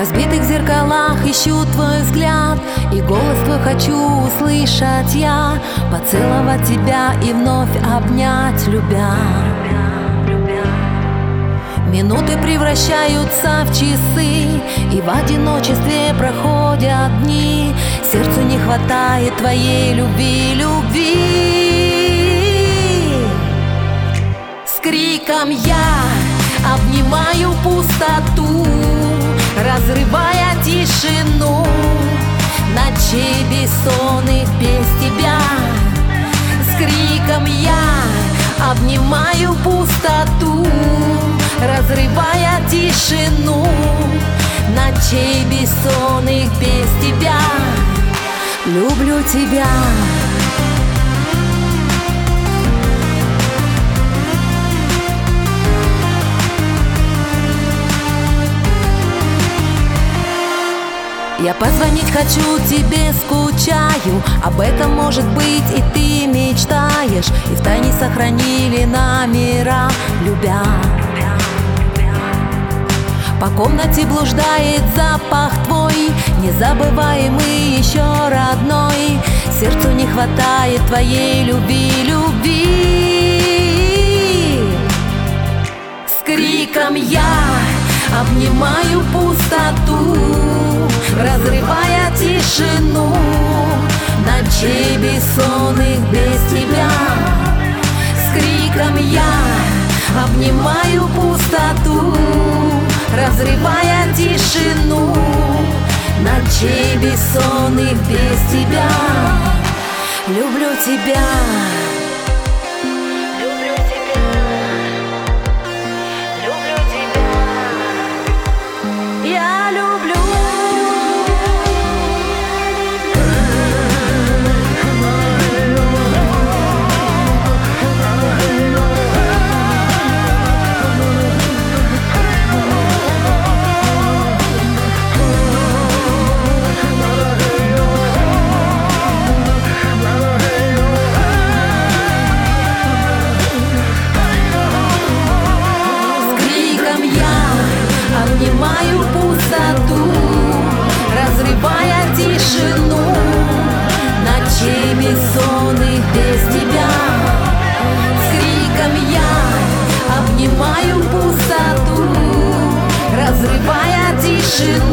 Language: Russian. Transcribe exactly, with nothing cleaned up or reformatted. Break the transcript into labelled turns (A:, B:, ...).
A: разбитых зеркалах ищу твой взгляд, и голос твой хочу услышать я, поцеловать тебя и вновь обнять, любя. Минуты превращаются в часы, и в одиночестве проходят дни. Сердцу не хватает твоей любви, любви. С криком я обнимаю пустоту, разрывая тишину ночей бессонных без тебя. С криком я обнимаю пустоту, разрывая тишину ночей бессонных без тебя. Люблю тебя. Я позвонить хочу тебе, скучаю, об этом, может быть, и ты мечтаешь, и втайне сохранили номера, любя. По комнате блуждает запах твой, незабываемый, еще родной. Сердцу не хватает твоей любви, любви. С криком я обнимаю пустоту, разрывая тишину ночей бессонных без тебя. С криком я обнимаю пустоту, разрывая тишину ночей бессонных без тебя. Люблю тебя. Обнимаю пустоту, разрывая тишину ночей бессонных без тебя. С криком я обнимаю пустоту, разрывая тишину